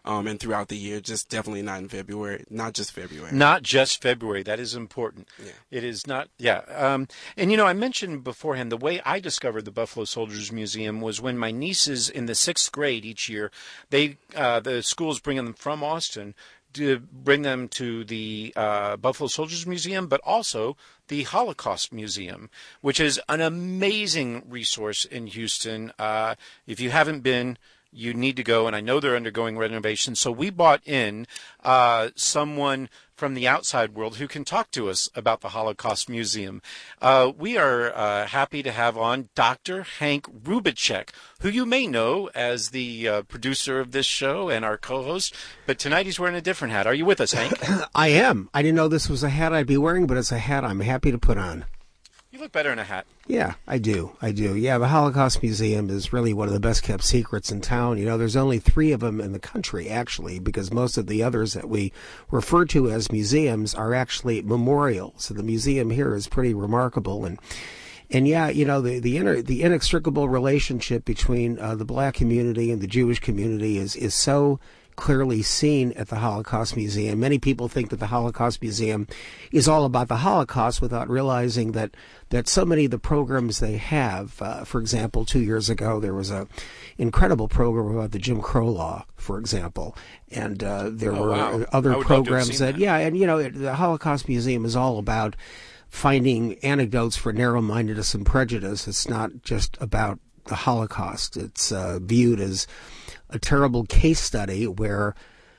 um, and throughout the year, just definitely not in February, not just February. Not just February. That is important. Yeah. It is not, yeah. Um, and, you know, I mentioned beforehand, the way I discovered the Buffalo Soldiers Museum was when my nieces in the sixth grade each year, they uh, the school's bringing them from Austin to bring them to the uh, Buffalo Soldiers Museum, but also the Holocaust Museum, which is an amazing resource in Houston. Uh, if you haven't been, you need to go, and I know they're undergoing renovation. So we brought in uh, someone from the outside world who can talk to us about the Holocaust Museum. Uh, we are uh, happy to have on Doctor Hank Rubicek, who you may know as the uh, producer of this show and our co-host, but tonight he's wearing a different hat. Are you with us, Hank? I am. I didn't know this was a hat I'd be wearing, but it's a hat I'm happy to put on. You look better in a hat. Yeah, I do. I do. Yeah, the Holocaust Museum is really one of the best kept secrets in town. You know, there's only three of them in the country, actually, because most of the others that we refer to as museums are actually memorials. So the museum here is pretty remarkable. And And yeah, you know, the the, inter, the inextricable relationship between uh, the black community and the Jewish community is, is so clearly seen at the Holocaust Museum. Many people think that the Holocaust Museum is all about the Holocaust without realizing that, that so many of the programs they have, uh, for example, two years ago there was a incredible program about the Jim Crow law, for example, and uh, there oh, were wow. other programs that, that, yeah, and you know, it, the Holocaust Museum is all about finding anecdotes for narrow-mindedness and prejudice. It's not just about the Holocaust. It's uh, viewed as a terrible case study where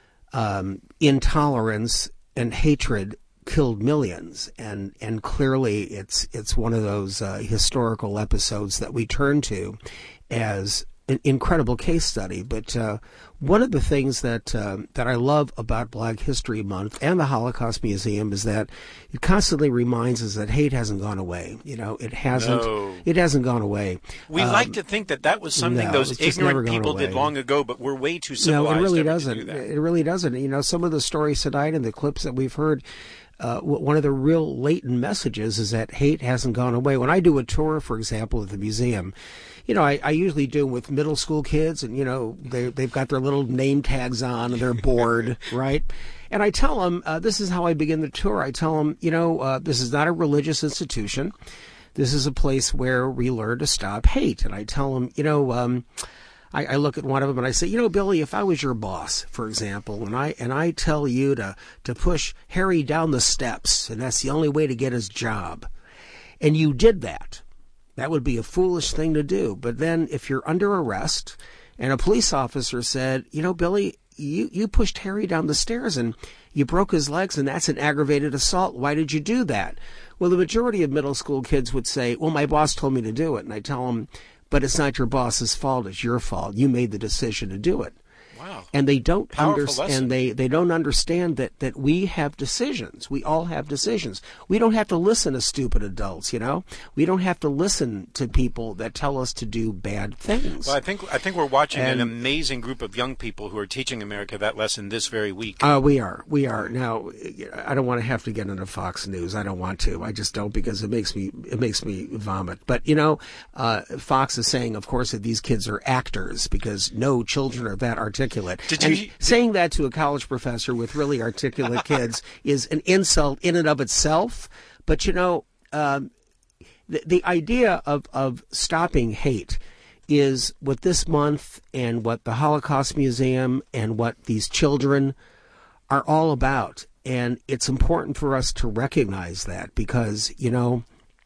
um, intolerance and hatred killed millions, and and clearly it's it's one of those uh, historical episodes that we turn to as an incredible case study. But uh, one of the things that uh, that I love about Black History Month and the Holocaust Museum is that it constantly reminds us that hate hasn't gone away. You know, it hasn't. No. It hasn't gone away. We um, like to think that that was something no, those it's just never ignorant gone people away. did long ago, but we're way too civilized No, it really ever doesn't. to do that. It really doesn't. You know, some of the stories tonight and the clips that we've heard, uh, one of the real latent messages is that hate hasn't gone away. When I do a tour, for example, at the museum, you know, I, I usually do with middle school kids, and, you know, they, they've got their little name tags on, and they're bored, right? And I tell them, uh, this is how I begin the tour. I tell them, you know, uh, this is not a religious institution. This is a place where we learn to stop hate. And I tell them, you know, um, I, I look at one of them and I say, you know, Billy, if I was your boss, for example, and I and I tell you to, to push Harry down the steps, and that's the only way to get his job, and you did that, that would be a foolish thing to do. But then if you're under arrest and a police officer said, you know, Billy, you, you pushed Harry down the stairs and you broke his legs, and that's an aggravated assault. Why did you do that? Well, the majority of middle school kids would say, well, my boss told me to do it. And I tell them, but it's not your boss's fault. It's your fault. You made the decision to do it. Wow. And they don't Powerful understand. lesson. They they don't understand that that we have decisions. We all have decisions. We don't have to listen to stupid adults. You know, we don't have to listen to people that tell us to do bad things. Well, I think I think we're watching And- an amazing group of young people who are teaching America that lesson this very week. Uh, we are. We are. Now, I don't want to have to get into Fox News. I don't want to. I just don't, because it makes me it makes me vomit. But, you know, uh, Fox is saying, of course, that these kids are actors because no children are that articulate. Did and you- saying that to a college professor with really articulate kids is an insult in and of itself. But, you know, um, the, the idea of, of stopping hate is what this month and what the Holocaust Museum and what these children are all about. And it's important for us to recognize that, because, you know,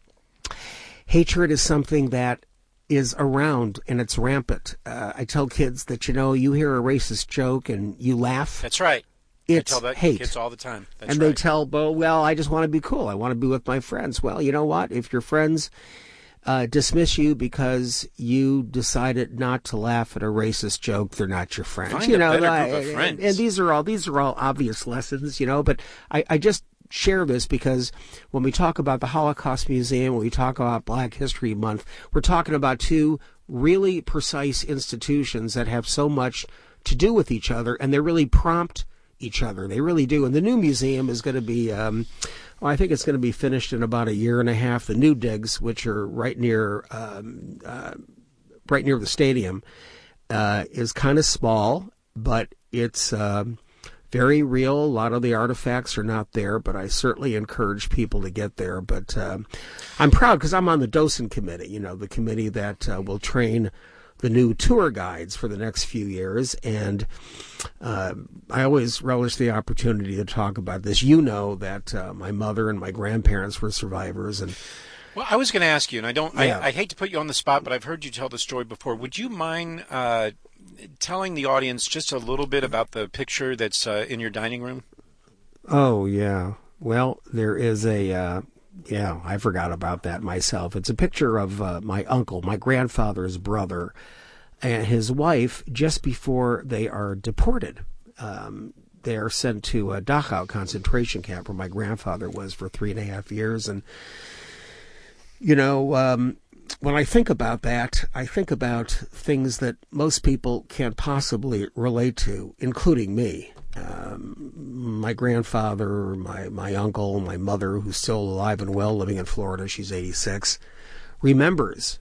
hatred is something that is around and it's rampant. Uh, I tell kids that, you know, you hear a racist joke and you laugh. That's right. It's I tell that to hate. kids all the time. That's and right. they tell, well, well, I just want to be cool. I want to be with my friends. Well, you know what? If your friends uh, dismiss you because you decided not to laugh at a racist joke, they're not your friends. Find you a know, better I- group of and- friends. And, these are all these are all obvious lessons, you know. But I, I just share this because when we talk about the Holocaust Museum, when we talk about Black History Month, we're talking about two really precise institutions that have so much to do with each other, and they really prompt each other. They really do. And the new museum is going to be, um, well, I think it's going to be finished in about a year and a half. The new digs, which are right near, um, uh, right near the stadium, uh, is kind of small, but it's um, very real. A lot of the artifacts are not there, but I certainly encourage people to get there. But um, I'm proud because I'm on the docent committee, you know, the committee that uh, will train the new tour guides for the next few years. And uh, I always relish the opportunity to talk about this. You know that uh, my mother and my grandparents were survivors. And well, I was going to ask you, and I don't, yeah. I, I hate to put you on the spot, but I've heard you tell the story before. Would you mind uh, telling the audience just a little bit about the picture that's uh, in your dining room? Oh, yeah. Well, there is a... Uh, Yeah, I forgot about that myself. It's a picture of uh, my uncle, my grandfather's brother, and his wife just before they are deported. Um, they are sent to a Dachau concentration camp where my grandfather was for three and a half years. And, you know, um, when I think about that, I think about things that most people can't possibly relate to, including me. Um, my grandfather, my, my uncle, my mother, who's still alive and well, living in Florida, she's eighty-six, remembers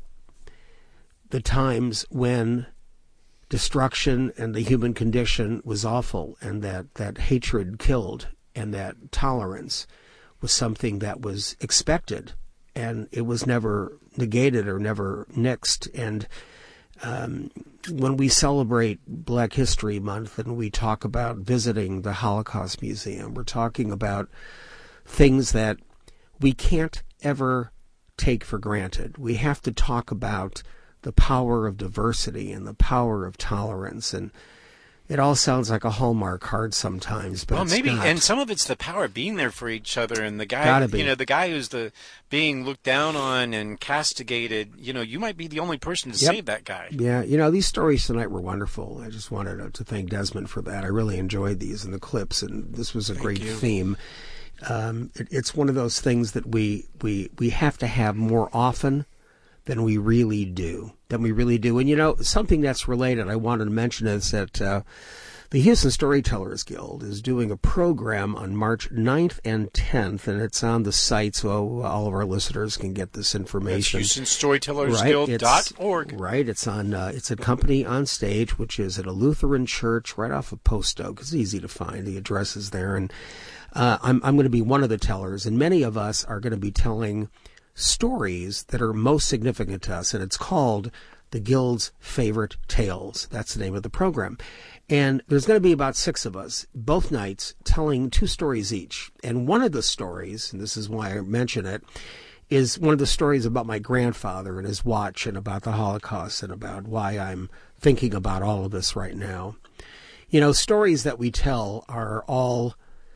the times when destruction and the human condition was awful, and that, that hatred killed, and that tolerance was something that was expected, and it was never negated or never nixed. And Um, when we celebrate Black History Month and we talk about visiting the Holocaust Museum, we're talking about things that we can't ever take for granted. We have to talk about the power of diversity and the power of tolerance. And it all sounds like a Hallmark card sometimes, but well, it's maybe, not. And some of it's the power of being there for each other, and the guy, Gotta be. you know, the guy who's the being looked down on and castigated. You know, you might be the only person to Yep. save that guy. Yeah, you know, these stories tonight were wonderful. I just wanted to, to thank Desmond for that. I really enjoyed these and the clips, and this was a Thank great you. theme. Um, it, it's one of those things that we, we, we have to have more often than we really do, than we really do. And, you know, something that's related I wanted to mention is that uh, the Houston Storytellers Guild is doing a program on March ninth and tenth, and it's on the site, so all of our listeners can get this That's information. Houston Storytellers Guild dot org. Right, it's on. Uh, it's a company on stage, which is at a Lutheran church right off of Post Oak. It's easy to find. The address is there, and uh, I'm I'm going to be one of the tellers, and many of us are going to be telling stories that are most significant to us, and it's called the Guild's Favorite Tales. That's the name of the program. And there's going to be about six of us, both nights, telling two stories each. And one of the stories, and this is why I mention it, is one of the stories about my grandfather and his watch and about the Holocaust and about why I'm thinking about all of this right now. You know, stories that we tell are all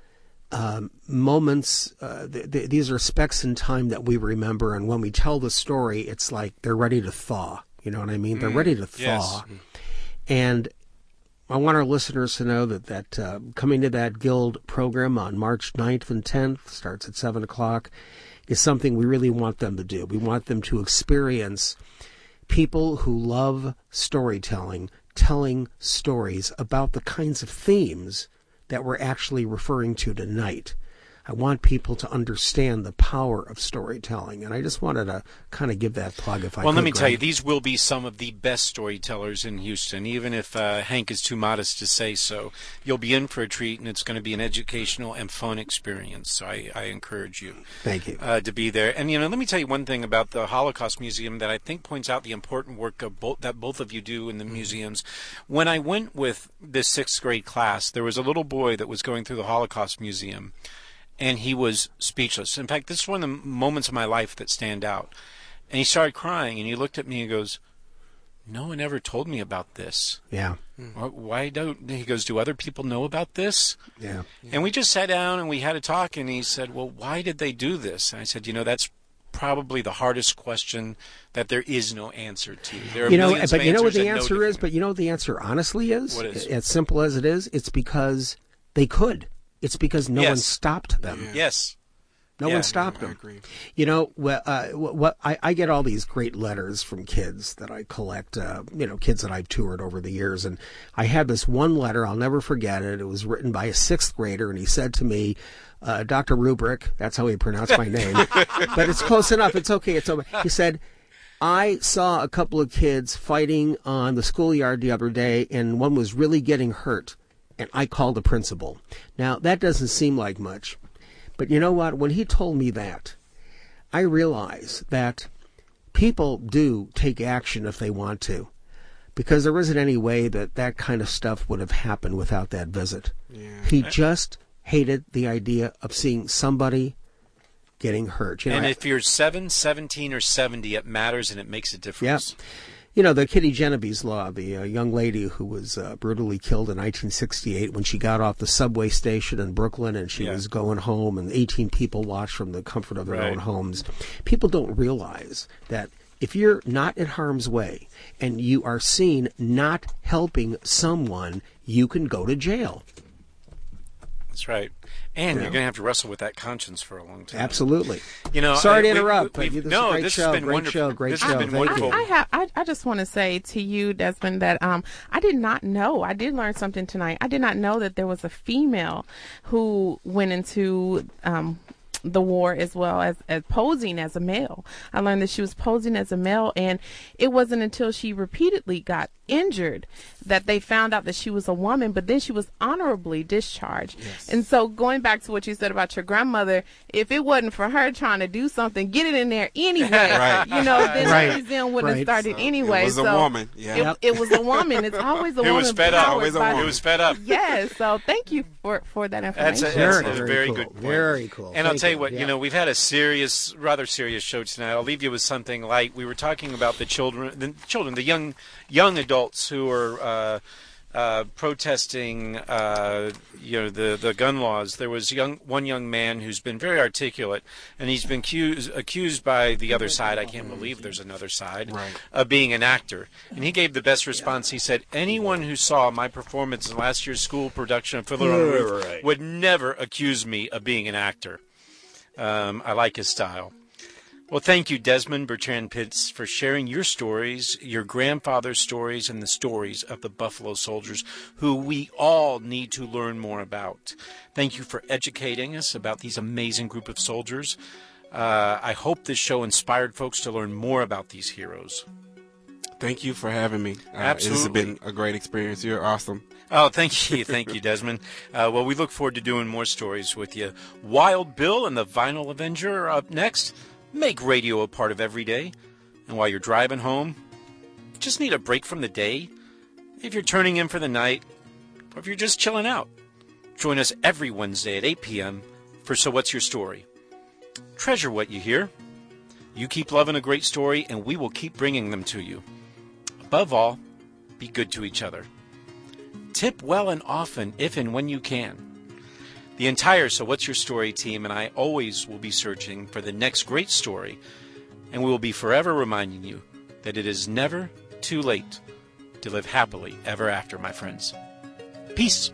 um, moments, uh, th- th- these are specks in time that we remember. And when we tell the story, it's like they're ready to thaw. You know what I mean? They're Mm, ready to yes. thaw. And I want our listeners to know that, that uh, coming to that Guild program on March ninth and tenth, starts at seven o'clock, is something we really want them to do. We want them to experience people who love storytelling, telling stories about the kinds of themes that we're actually referring to tonight. I want people to understand the power of storytelling, and I just wanted to kind of give that plug if I Well, could. let me Greg. tell you, these will be some of the best storytellers in Houston, even if uh, Hank is too modest to say so. You'll be in for a treat, and it's going to be an educational and fun experience, so I, I encourage you, Thank you. Uh, to be there. And, you know, let me tell you one thing about the Holocaust Museum that I think points out the important work of both, that both of you do in the Mm-hmm. museums. When I went with this sixth grade class, there was a little boy that was going through the Holocaust Museum, and he was speechless. In fact, this is one of the moments of my life that stand out. And he started crying, and he looked at me and goes, "No one ever told me about this." Yeah. Why don't, he goes, "Do other people know about this?" Yeah. And we just sat down and we had a talk, and he said, "Well, why did they do this?" And I said, "You know, that's probably the hardest question that there is no answer to. There are You know, millions but of you know what answers the and no answer is? different- But you know what the answer honestly is? What is? As simple as it is, it's because they could. It's because no one Yes. stopped them. Yes. No Yeah, one stopped I them. agree. You know, well, uh, what I, I get all these great letters from kids that I collect. Uh, you know, kids that I've toured over the years, and I had this one letter. I'll never forget it. It was written by a sixth grader, and he said to me, uh, "Doctor Rubrick," that's how he pronounced my name, but it's close enough. It's okay. It's okay. He said, "I saw a couple of kids fighting on the schoolyard the other day, and one was really getting hurt. and I called the principal. Now, that doesn't seem like much, but you know what? When he told me that, I realized that people do take action if they want to, because there isn't any way that that kind of stuff would have happened without that visit. Yeah. He just hated the idea of seeing somebody getting hurt. You know, and I, if you're seven, seventeen, or seventy, it matters and it makes a difference. Yeah. You know, the Kitty Genovese law, the uh, young lady who was uh, brutally killed in nineteen sixty-eight when she got off the subway station in Brooklyn and she yeah. was going home and eighteen people watched from the comfort of their right. own homes. People don't realize that if you're not in harm's way and you are seen not helping someone, you can go to jail. That's right. And yeah. you're going to have to wrestle with that conscience for a long time. Absolutely. You know, Sorry I, to interrupt, we, but this no, is a great this show, has been great wonderful. show, great this show. Has been Thank wonderful. you. I, I have. I, I just want to say to you, Desmond, that um, I did not know. I did learn something tonight. I did not know that there was a female who went into um, the war as well as, as posing as a male. I learned that she was posing as a male, and it wasn't until she repeatedly got injured that they found out that she was a woman, but then she was honorably discharged. Yes. And so going back to what you said about your grandmother, if it wasn't for her trying to do something, get it in there anyway, right. you know, then Right. the museum wouldn't Right. have started So anyway. it was so a woman. Yeah. It, Yep. it was a woman. It's always a It woman. was fed up. powered Always a by- woman. It was fed up. Yes. So thank you for, for that information. That's a, Very, that's a very very cool. good point. Very cool. And I'll Thank tell you you. what, Yeah. you know, we've had a serious, rather serious show tonight. I'll leave you with something light. We were talking about the children, the children, the young, young adults who are uh, uh, protesting, uh, you know, the the gun laws. There was young one young man who's been very articulate, and he's been accused, accused by the other side. I can't believe there's another side Right. of being an actor. And he gave the best response. He said, "Anyone who saw my performance in last year's school production of Fiddler on the Roof Right. would never accuse me of being an actor." Um, I like his style. Well, thank you, Desmond Bertrand Pitts, for sharing your stories, your grandfather's stories, and the stories of the Buffalo Soldiers, who we all need to learn more about. Thank you for educating us about these amazing group of soldiers. Uh, I hope this show inspired folks to learn more about these heroes. Thank you for having me. Uh, Absolutely. This has been a great experience. You're awesome. Oh, thank you. Thank you, Desmond. Uh, well, we look forward to doing more stories with you. Wild Bill and the Vinyl Avenger are up next. Make radio a part of every day. And while you're driving home, just need a break from the day. If you're turning in for the night, or if you're just chilling out, join us every Wednesday at eight p.m. for So What's Your Story? Treasure what you hear. You keep loving a great story, and we will keep bringing them to you. Above all, be good to each other. Tip well and often if and when you can. The entire So What's Your Story team and I always will be searching for the next great story, and we will be forever reminding you that it is never too late to live happily ever after, my friends. Peace.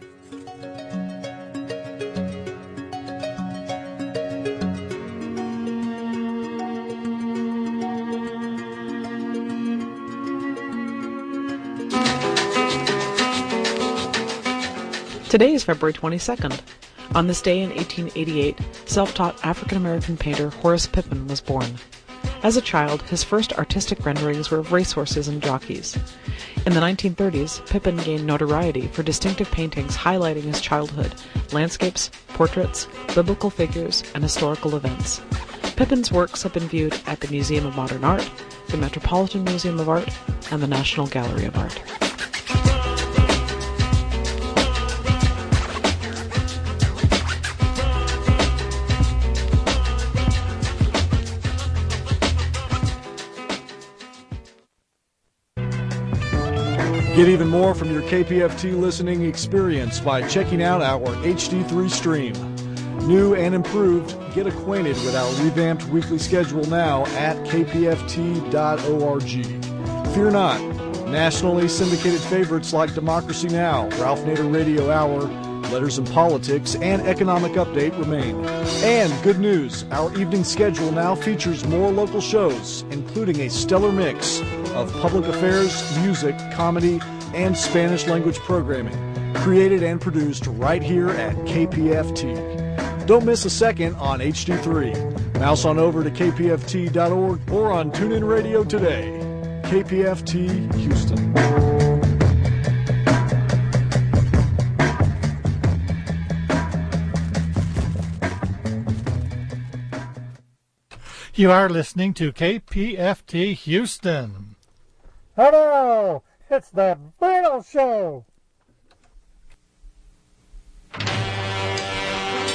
Today is February twenty-second. On this day in eighteen eighty-eight, self-taught African-American painter Horace Pippin was born. As a child, his first artistic renderings were of racehorses and jockeys. In the nineteen thirties, Pippin gained notoriety for distinctive paintings highlighting his childhood, landscapes, portraits, biblical figures, and historical events. Pippin's works have been viewed at the Museum of Modern Art, the Metropolitan Museum of Art, and the National Gallery of Art. Get even more from your K P F T listening experience by checking out our H D three stream. New and improved, get acquainted with our revamped weekly schedule now at k p f t dot org. Fear not, nationally syndicated favorites like Democracy Now!, Ralph Nader Radio Hour, Letters and Politics, and Economic Update remain. And good news, our evening schedule now features more local shows, including a stellar mix of public affairs, music, comedy, and Spanish language programming, created and produced right here at K P F T. Don't miss a second on H D three. Mouse on over to k p f t dot org or on TuneIn Radio today. K P F T Houston. You are listening to K P F T Houston. Hello, it's the Beatles Show.